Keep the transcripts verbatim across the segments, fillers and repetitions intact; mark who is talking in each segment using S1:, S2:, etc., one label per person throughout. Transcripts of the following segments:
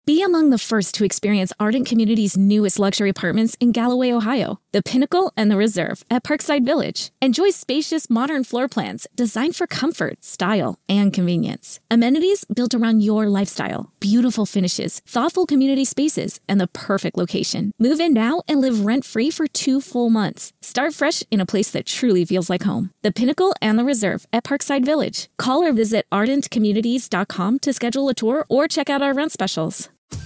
S1: Be among the first to experience Ardent Community's newest luxury apartments in Galloway, Ohio, the Pinnacle and the Reserve at Parkside Village. Enjoy spacious, modern floor plans designed for comfort, style, and convenience. Amenities built around your lifestyle, beautiful finishes, thoughtful community spaces, and the perfect location. Move in now and live rent-free for two full months. Start fresh in a place that truly feels like home. The Pinnacle and the Reserve at Parkside Village. Call or visit ardent communities dot com to schedule a tour or check out our rent specials.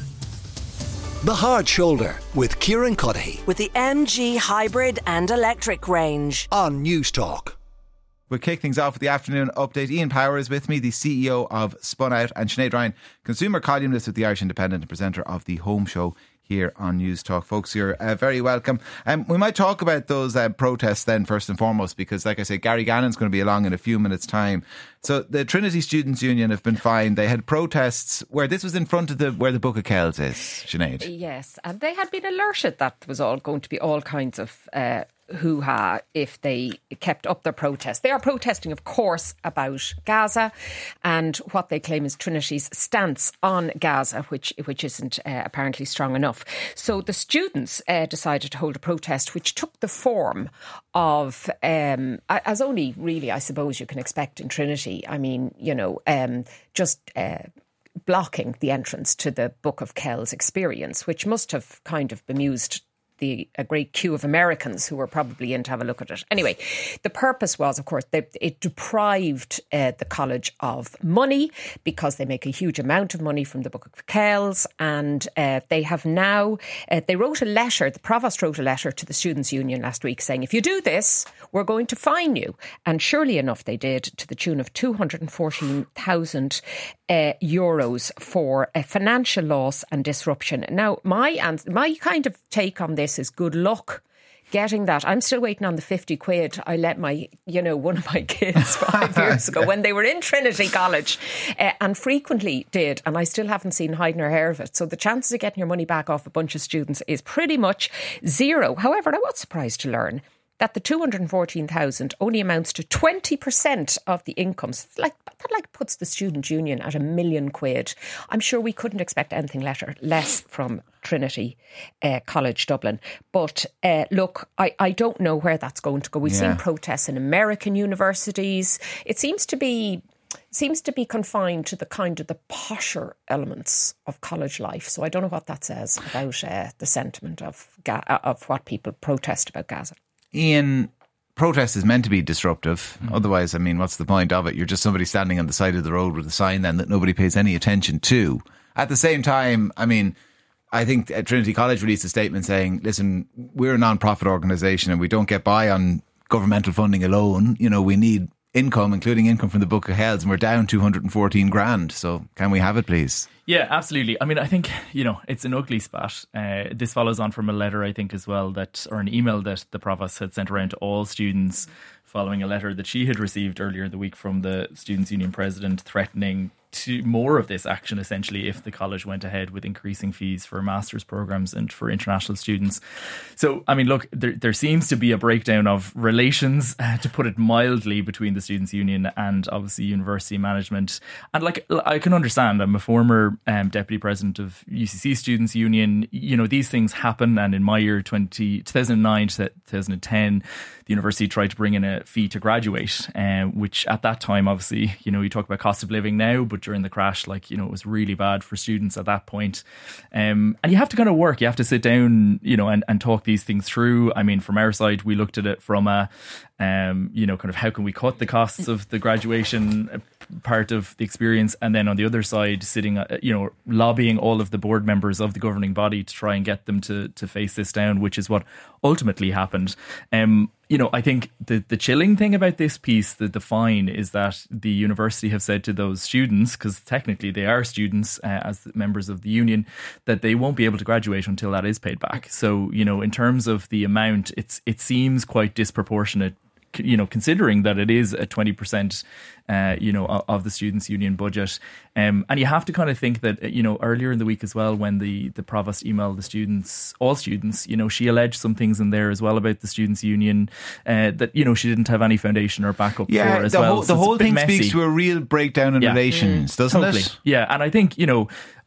S2: The Hard Shoulder with Kieran Cuddihy.
S3: With the M G hybrid and electric range.
S2: On News Talk.
S4: We'll kick things off with the afternoon update. Ian Power is with me, the C E O of Spun Out, and Sinead Ryan, consumer columnist with the Irish Independent and presenter of The Home Show here on News Talk. Folks, you're uh, very welcome. Um, we might talk about those uh, protests then first and foremost, because like I say, Gary Gannon's going to be along in a few minutes' time. So the Trinity Students' Union have been fined. They had protests where this was in front of the where the Book of Kells is, Sinead.
S5: Yes, and they had been alerted that there was all going to be all kinds of uh, hoo-ha if they kept up their protest. They are protesting, of course, about Gaza and what they claim is Trinity's stance on Gaza, which which isn't uh, apparently strong enough. So the students uh, decided to hold a protest which took the form of, um, as only really, I suppose, you can expect in Trinity. I mean, you know, um, just... Uh, blocking the entrance to the Book of Kells experience, which must have kind of bemused the a great queue of Americans who were probably in to have a look at it. Anyway, the purpose was, of course, they, it deprived uh, the college of money because they make a huge amount of money from the Book of Kells, and uh, they have now, uh, they wrote a letter, the provost wrote a letter to the Students' Union last week saying, if you do this, we're going to fine you. And surely enough, they did, to the tune of two hundred fourteen thousand uh, euros for a financial loss and disruption. Now, my, and my kind of take on this is good luck getting that. I'm still waiting on the fifty quid I let my, you know, one of my kids five years ago when they were in Trinity College uh, and frequently did, and I still haven't seen hide nor hair of it. So the chances of getting your money back off a bunch of students is pretty much zero. However, I was surprised to learn that the two hundred fourteen thousand only amounts to twenty percent of the incomes. Like, that like puts the Student Union at a million quid. I'm sure we couldn't expect anything letter, less from Trinity uh, College Dublin. But uh, look, I, I don't know where that's going to go. We've yeah. seen protests in American universities. It seems to be seems to be confined to the kind of the posher elements of college life. So I don't know what that says about uh, the sentiment of Ga- of what people protest about Gaza.
S4: Ian, protest is meant to be disruptive. Mm. Otherwise, I mean, what's the point of it? You're just somebody standing on the side of the road with a sign then that nobody pays any attention to. At the same time, I mean, I think Trinity College released a statement saying, listen, we're a non-profit organisation and we don't get by on governmental funding alone. You know, we need income, including income from the Book of Kells, and we're down two hundred fourteen grand. So can we have it, please?
S6: Yeah, absolutely. I mean, I think, you know, it's an ugly spat. Uh, this follows on from a letter, I think, as well, that, or an email that the provost had sent around to all students following a letter that she had received earlier in the week from the Students' Union president threatening to more of this action, essentially, if the college went ahead with increasing fees for master's programs and for international students. So, I mean, look, there, there seems to be a breakdown of relations, uh, to put it mildly, between the Students' Union and obviously university management. And like, I can understand, I'm a former um, deputy president of U C C Students' Union. You know, these things happen. And in my year, twenty, two thousand nine to two thousand ten, the university tried to bring in a fee to graduate, uh, which at that time, obviously, you know, you talk about cost of living now, but during the crash, like, you know, it was really bad for students at that point. Um, and you have to kind of work, you have to sit down, you know, and, and talk these things through. I mean, from our side, we looked at it from a, um, you know, kind of how can we cut the costs of the graduation part of the experience, and then on the other side sitting, uh, you know, lobbying all of the board members of the governing body to try and get them to to face this down, which is what ultimately happened. Um, you know, I think the the chilling thing about this piece, the, the fine, is that the university have said to those students, because technically they are students uh, as members of the union, that they won't be able to graduate until that is paid back. So, you know, in terms of the amount, it's it seems quite disproportionate, you know, considering that it is a twenty percent, uh, you know, of the Students' Union budget. Um, and you have to kind of think that, you know, earlier in the week as well, when the, the provost emailed the students, all students, you know, she alleged some things in there as well about the Students' Union uh, that, you know, she didn't have any foundation or backup
S4: yeah,
S6: for as
S4: the
S6: well.
S4: Whole,
S6: so
S4: the whole thing
S6: messy.
S4: speaks to a real breakdown in
S6: yeah.
S4: relations,
S6: mm,
S4: doesn't
S6: totally.
S4: it?
S6: Yeah, and I think, you know,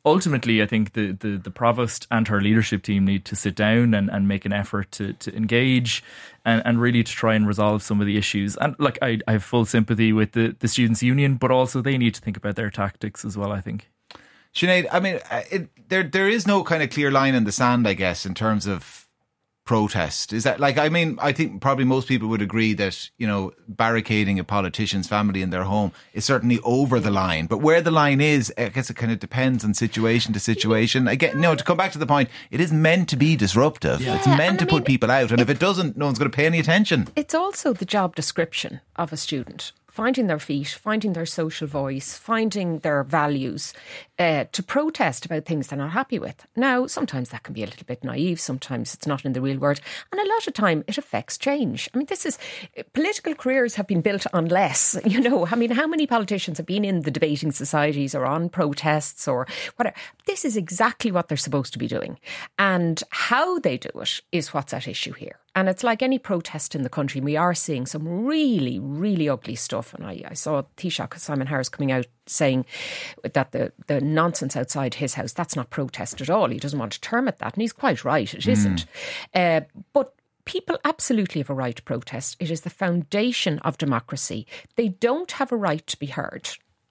S6: ultimately, I think the, the, the provost and her leadership team need to sit down and, and make an effort to, to engage and, and really to try and resolve some of the issues. And like, I, I have full sympathy with the, the Students' Union, but also they need to think about their tactics as well, I think.
S4: Sinead, I mean, it, there there is no kind of clear line in the sand, I guess, in terms of protest. Is that like, I mean, I think probably most people would agree that, you know, barricading a politician's family in their home is certainly over the line. But where the line is, I guess it kind of depends on situation to situation. Again, you know, to come back to the point, it is meant to be disruptive. Yeah. It's meant to I mean, put people out. And it, if it doesn't, no one's going to pay any attention.
S5: It's also the job description of a student. Finding their feet, finding their social voice, finding their values uh, to protest about things they're not happy with. Now, sometimes that can be a little bit naive. Sometimes it's not in the real world. And a lot of time it affects change. I mean, this is, political careers have been built on less, you know. I mean, how many politicians have been in the debating societies or on protests or whatever? This is exactly what they're supposed to be doing. And how they do it is what's at issue here. And it's like any protest in the country. We are seeing some really, really ugly stuff. And I, I saw Taoiseach Simon Harris coming out saying that the, the nonsense outside his house, that's not protest at all. He doesn't want to term it that. And he's quite right, it mm. isn't. Uh, but people absolutely have a right to protest. It is the foundation of democracy. They don't have a right to be heard.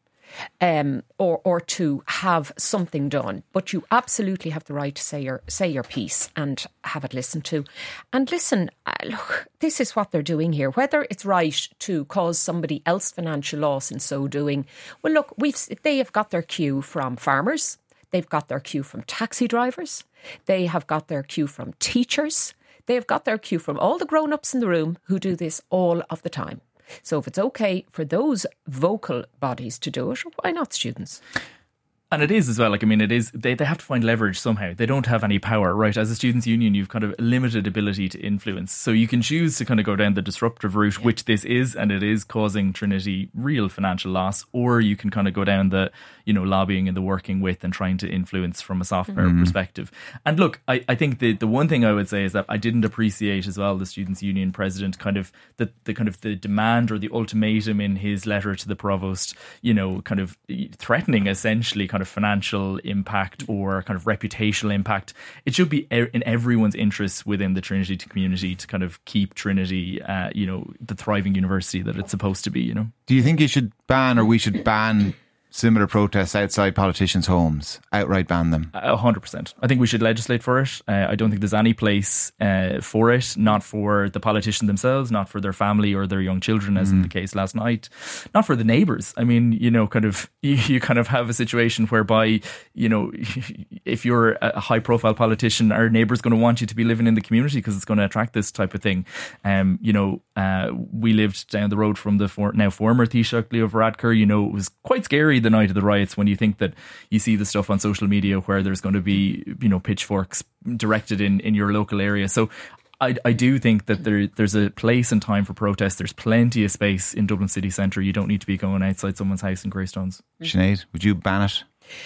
S5: Um, or or to have something done, but you absolutely have the right to say your say your piece and have it listened to. And listen, uh, look, this is what they're doing here. Whether it's right to cause somebody else financial loss in so doing, well, look, we've they have got their cue from farmers, they've got their cue from taxi drivers, they have got their cue from teachers, they have got their cue from all the grown-ups in the room who do this all of the time. So if it's okay for those vocal bodies to do it, why not students?
S6: And it is as well, like, I mean, it is, they, they have to find leverage somehow. They don't have any power, right? As a students' union, you've kind of limited ability to influence. So you can choose to kind of go down the disruptive route, yeah. which this is, and it is causing Trinity real financial loss. Or you can kind of go down the, you know, lobbying and the working with and trying to influence from a soft power mm-hmm. perspective. And look, I, I think the, the one thing I would say is that I didn't appreciate as well the students' union president kind of the, the kind of the demand or the ultimatum in his letter to the provost, you know, kind of threatening essentially kind of financial impact or kind of reputational impact. It should be in everyone's interests within the Trinity community to kind of keep Trinity, uh, you know, the thriving university that it's supposed to be, you know.
S4: Do you think you should ban or we should ban similar protests outside politicians' homes, outright ban them?
S6: A hundred percent. I think we should legislate for it. Uh, I don't think there's any place uh, for it, not for the politicians themselves, not for their family or their young children, as mm. in the case last night, not for the neighbours. I mean, you know, kind of, you, you kind of have a situation whereby, you know, if you're a high profile politician, our neighbour's going to want you to be living in the community because it's going to attract this type of thing. Um, you know, uh, we lived down the road from the for, now former Taoiseach Leo Varadkar. You know, it was quite scary the night of the riots when you think that you see the stuff on social media where there's going to be, you know, pitchforks directed in, in your local area. So I, I do think that there there's a place and time for protest. There's plenty of space in Dublin city centre. You don't need to be going outside someone's house in Greystones.
S4: Sinead, would you ban it?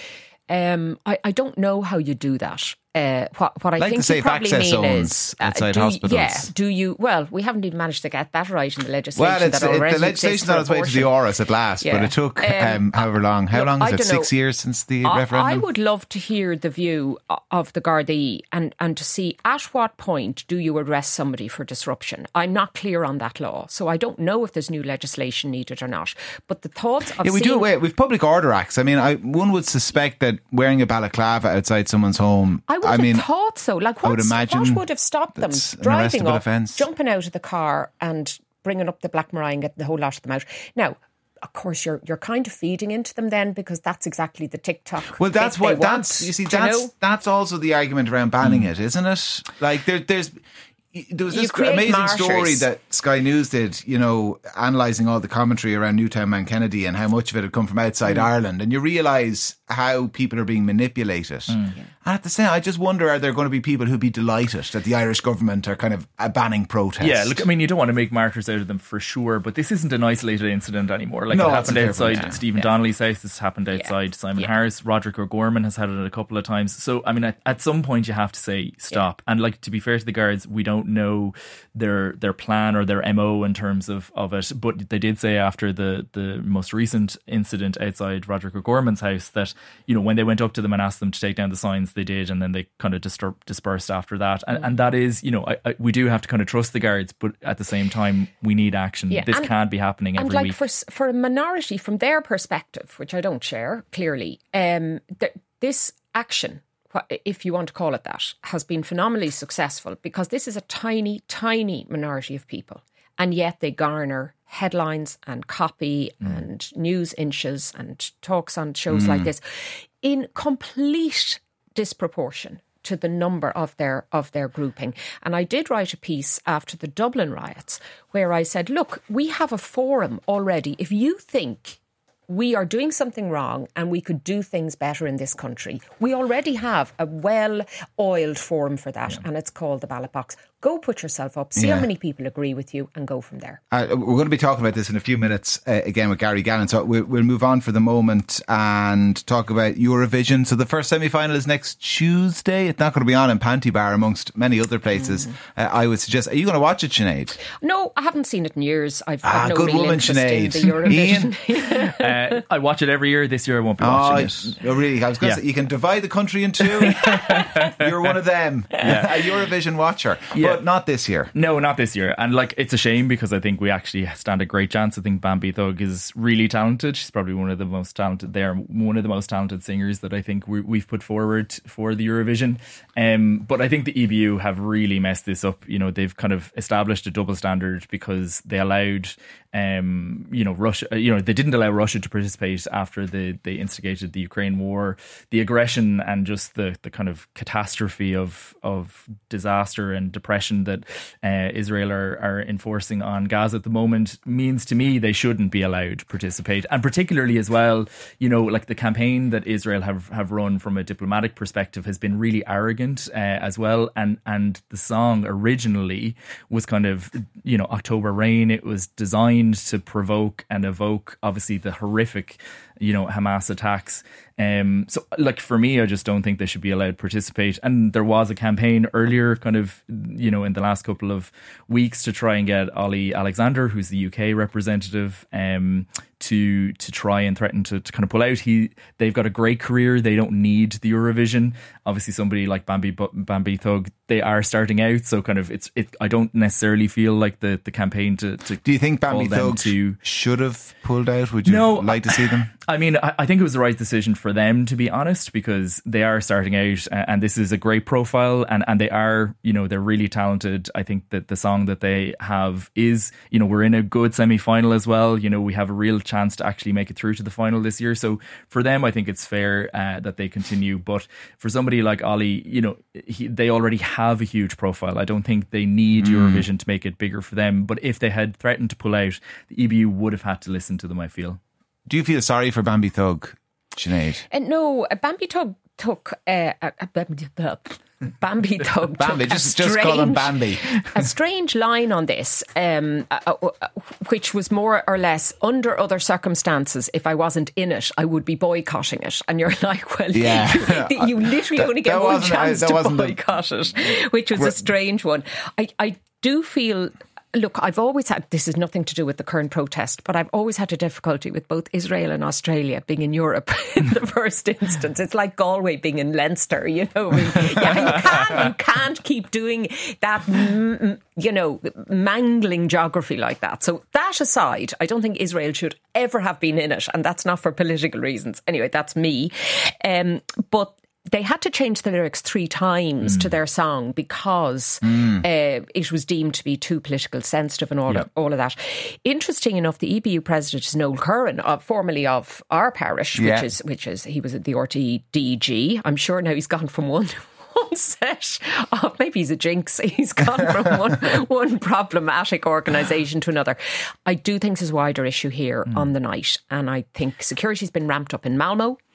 S5: Um, I, I don't know how you do that. Uh, what what I
S4: like
S5: think
S4: the
S5: you probably mean is
S4: uh, outside
S5: do,
S4: hospitals.
S5: Yeah, do you? Well, we haven't even managed to get that right in the legislation.
S4: Well, it's,
S5: that already
S4: it, the legislation's on its way to the Áras at last, yeah. but it took um, um, however long. How
S5: look,
S4: long is
S5: I
S4: it? Six
S5: know.
S4: years since the
S5: I,
S4: referendum.
S5: I would love to hear the view of the Gardaí and and to see at what point do you arrest somebody for disruption. I'm not clear on that law, so I don't know if there's new legislation needed or not. But the thoughts of
S4: yeah, we
S5: seeing,
S4: do away with public order acts. I mean, I, one would suspect that wearing a balaclava outside someone's home.
S5: I would
S4: I
S5: have
S4: mean,
S5: thought so. Like, what would have stopped them driving up,
S4: offence.
S5: jumping out of the car and bringing up the Black Maria and getting the whole lot of them out? Now, of course, you're you're kind of feeding into them then because that's exactly the TikTok.
S4: Well, that's what that's
S5: want,
S4: you see. That's
S5: you know?
S4: that's also the argument around banning mm. it, isn't it? Like there, there's. There was this amazing martyrs. story that Sky News did, you know, analysing all the commentary around Newtown Mount Kennedy and how much of it had come from outside mm. Ireland. And you realise how people are being manipulated. Mm. And at the same, I just wonder, are there going to be people who'd be delighted that the Irish government are kind of uh, banning protest?
S6: Yeah, look, I mean, you don't want to make martyrs out of them for sure, but this isn't an isolated incident anymore. Like,
S4: no,
S6: it happened outside
S4: yeah.
S6: Stephen
S5: yeah.
S6: Donnelly's house, this happened outside yeah. Simon
S5: yeah.
S6: Harris. Roderick O'Gorman has had it a couple of times. So, I mean, at, at some point you have to say stop. Yeah. And, like, to be fair to the guards, we don't know their their plan or their M O in terms of, of it, but they did say after the, the most recent incident outside Roderick O'Gorman's house that, you know, when they went up to them and asked them to take down the signs, they did, and then they kind of distur- dispersed after that. And, and that is, you know, I, I, we do have to kind of trust the guards, but at the same time, we need action.
S5: Yeah,
S6: this
S5: and,
S6: can't be happening every
S5: and like
S6: week.
S5: For, for a minority, from their perspective, which I don't share, clearly, um, th- this action, if you want to call it that, has been phenomenally successful because this is a tiny, tiny minority of people. And yet they garner headlines and copy mm. and news inches and talks on shows mm. like this in complete disproportion to the number of their of their grouping. And I did write a piece after the Dublin riots where I said, look, we have a forum already. If you think we are doing something wrong and we could do things better in this country, we already have a well-oiled forum for that, yeah. and it's called the ballot box. Go put yourself up, see yeah. how many people agree with you, and go from there.
S4: Uh, we're going to be talking about this in a few minutes uh, again with Gary Gannon, so we'll, we'll move on for the moment and talk about Eurovision. So the first semi-final is next Tuesday. It's not going to be on in Panty Bar amongst many other places. Mm. Uh, I would suggest, are you going to watch it, Sinead?
S5: No, I haven't seen it in years. I've
S4: ah,
S5: had no
S4: good
S5: real
S4: woman,
S5: interest
S4: Sinead.
S5: in the Eurovision.
S6: Ian? uh, I watch it every year. This year I won't be watching
S4: oh,
S6: it.
S4: Oh, really? I was going to
S6: yeah.
S4: say, you can divide the country in two. You're one of them. Yeah. A Eurovision watcher. Yeah. But not this year.
S6: No, not this year. And like, it's a shame because I think we actually stand a great chance. I think Bambi Thug is really talented. She's probably one of the most talented there, one of the most talented singers that I think we, we've put forward for the Eurovision. Um, but I think the E B U have really messed this up. You know, they've kind of established a double standard because they allowed, um, you know, Russia, you know, they didn't allow Russia to participate after the, they instigated the Ukraine war. The aggression and just the, the kind of catastrophe of, of disaster and depression that Uh, Israel are, are enforcing on Gaza at the moment means to me they shouldn't be allowed to participate. And particularly as well, you know, like the campaign that Israel have, have run from a diplomatic perspective has been really arrogant uh, as well. And, and the song originally was kind of, you know, October Rain. It was designed to provoke and evoke obviously the horrific, you know, Hamas attacks. Um, so, like, for me, I just don't think they should be allowed to participate. And there was a campaign earlier, kind of, you know, in the last couple of weeks to try and get Ollie Alexander, who's the U K representative, um, to to try and threaten to, to kind of pull out. He they've got a great career. They don't need the Eurovision. Obviously, somebody like Bambi Bambi Thug, they are starting out, so kind of it's it. I don't necessarily feel like the, the campaign to, to.
S4: Do you think Bambi Thug to, should have pulled out? Would you no, like to see them?
S6: I mean, I, I think it was the right decision for them, to be honest, because they are starting out, and this is a great profile, and, and they are, you know, they're really talented. I think that the song that they have is, you know, we're in a good semi-final as well. You know, we have a real chance to actually make it through to the final this year. So for them, I think it's fair uh, that they continue. But for somebody like Ollie, you know, he, they already have a huge profile. I don't think they need mm. Eurovision to make it bigger for them. But if they had threatened to pull out, the E B U would have had to listen to them, I feel.
S4: Do you feel sorry for Bambi Thug, Sinead?
S5: Uh, no, uh, Bambi Thug took uh, uh, Bambi Thug
S4: Bambi,
S5: took
S4: just,
S5: strange,
S4: just call him Bambi.
S5: a strange line on this, um, uh, uh, which was more or less, under other circumstances, if I wasn't in it, I would be boycotting it. And you're like, well,
S4: yeah.
S5: you, you literally
S4: that,
S5: only get one chance
S4: I,
S5: to boycott the, it, which was a strange one. I, I do feel... Look, I've always had, this is nothing to do with the current protest, but I've always had a difficulty with both Israel and Australia being in Europe in the first instance. It's like Galway being in Leinster, you know. I mean, yeah, you can't, you can't keep doing that, you know, mangling geography like that. So that aside, I don't think Israel should ever have been in it, and that's not for political reasons. Anyway, that's me. Um, but they had to change the lyrics three times mm. to their song because mm. uh, it was deemed to be too political sensitive and all, yep. of, all of that. Interesting enough, the E B U president is Noel Curran, uh, formerly of our parish, yeah. which is which is he was at the R T D G. I'm sure now he's gone from one one set of, maybe he's a jinx, he's gone from one, one problematic organisation to another. I do think there's a wider issue here mm. on the night, and I think security's been ramped up in Malmo.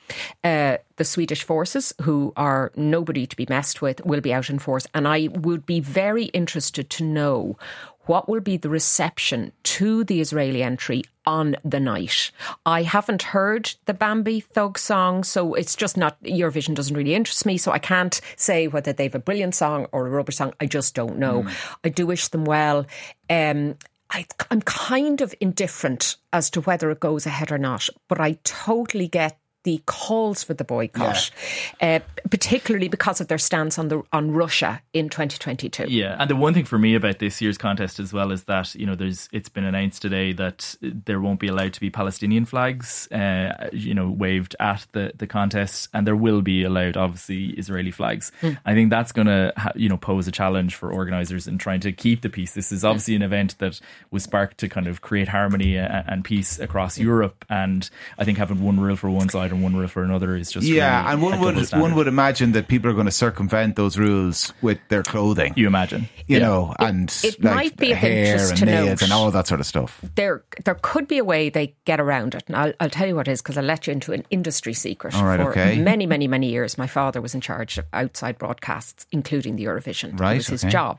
S5: Uh, the Swedish forces, who are nobody to be messed with, will be out in force. And I would be very interested to know what will be the reception to the Israeli entry on the night. I haven't heard the Bambi Thug song, so it's just not, Eurovision doesn't really interest me, so I can't say whether they've a brilliant song or a rubbish song. I just don't know. Mm. I do wish them well. Um, I, I'm kind of indifferent as to whether it goes ahead or not, but I totally get the calls for the boycott, yeah. uh, particularly because of their stance on the on Russia in twenty twenty-two.
S6: Yeah, and the one thing for me about this year's contest as well is that, you know, there's it's been announced today that there won't be allowed to be Palestinian flags, uh, you know, waved at the, the contest, and there will be allowed, obviously, Israeli flags. Mm. I think that's going to, ha- you know, pose a challenge for organisers in trying to keep the peace. This is obviously mm. an event that was sparked to kind of create harmony and, and peace across mm. Europe, and I think having one rule for one side and one rule for another is just
S4: yeah
S6: really
S4: and one would one would imagine that people are going to circumvent those rules with their clothing,
S6: you imagine
S4: you
S6: yeah.
S4: know and
S5: it, it
S4: like
S5: might be of
S4: hair
S5: interest
S4: and
S5: to
S4: nails
S5: note,
S4: and all that sort of stuff.
S5: There there could be a way they get around it, and I'll, I'll tell you what it is, because I'll let you into an industry secret.
S4: All right,
S5: for
S4: okay.
S5: many many many years my father was in charge of outside broadcasts, including the Eurovision.
S4: Right,
S5: it was his
S4: okay.
S5: job.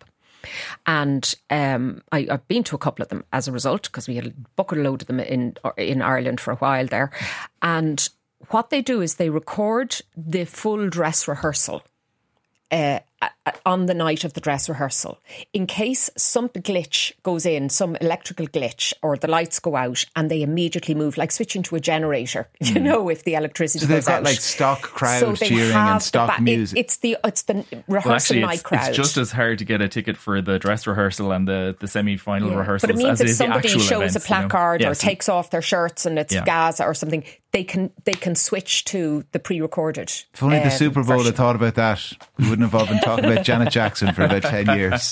S5: And um, I, I've been to a couple of them as a result, because we had a bucket load of them in in Ireland for a while there. And what they do is they record the full dress rehearsal uh, on the night of the dress rehearsal, in case some glitch goes in, some electrical glitch, or the lights go out, and they immediately move, like switching to a generator, you mm. know, if the electricity
S4: so
S5: goes
S4: they've got
S5: out.
S4: like stock crowd
S5: so
S4: cheering and stock
S5: ba-
S4: music.
S5: It, it's the it's the rehearsal
S6: well, actually,
S5: night
S6: it's,
S5: crowd.
S6: it's just as hard to get a ticket for the dress rehearsal and the, the semi-final
S5: yeah.
S6: rehearsals
S5: but it means
S6: as it
S5: if
S6: is the
S5: somebody
S6: actual
S5: shows
S6: events,
S5: a placard
S6: you know?
S5: or
S6: yes.
S5: takes off their shirts and it's
S6: yeah.
S5: Gaza or something, they can they can switch to the pre-recorded.
S4: If only
S5: um,
S4: the Super Bowl
S5: version.
S4: had thought about that, we wouldn't have all been talking about Janet Jackson for about ten years.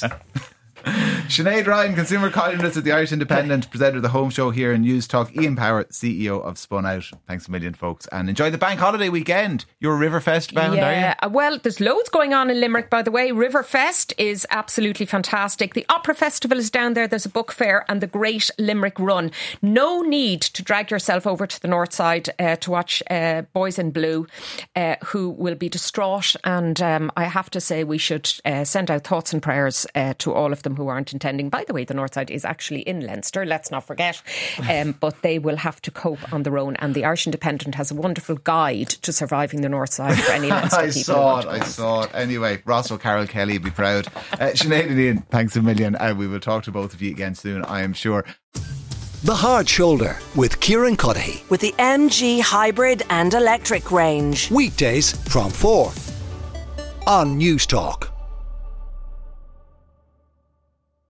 S4: Sinead Ryan, consumer columnist at the Irish Independent, presenter of the Home Show here in News Talk. Ian Power, C E O of Spun Out. Thanks a million, folks, and enjoy the bank holiday weekend. You're Riverfest bound,
S5: yeah.
S4: are you?
S5: Well, there's loads going on in Limerick, by the way. Riverfest is absolutely fantastic. The Opera Festival is down there. There's a book fair and the Great Limerick Run. No need to drag yourself over to the north side uh, to watch uh, Boys in Blue, uh, who will be distraught. And um, I have to say we should uh, send out thoughts and prayers uh, to all of them who aren't intending. By the way, the north side is actually in Leinster, let's not forget. Um, but they will have to cope on their own. And the Irish Independent has a wonderful guide to surviving the north side for any Leinster
S4: I
S5: people.
S4: saw it, I saw it. Anyway, Ross O'Carroll Kelly would be proud. Uh, Sinead and Ian, thanks a million. Uh, we will talk to both of you again soon, I am sure.
S2: The Hard Shoulder with Kieran Cuddihy.
S3: With the M G hybrid and electric range.
S2: Weekdays from four on News Talk.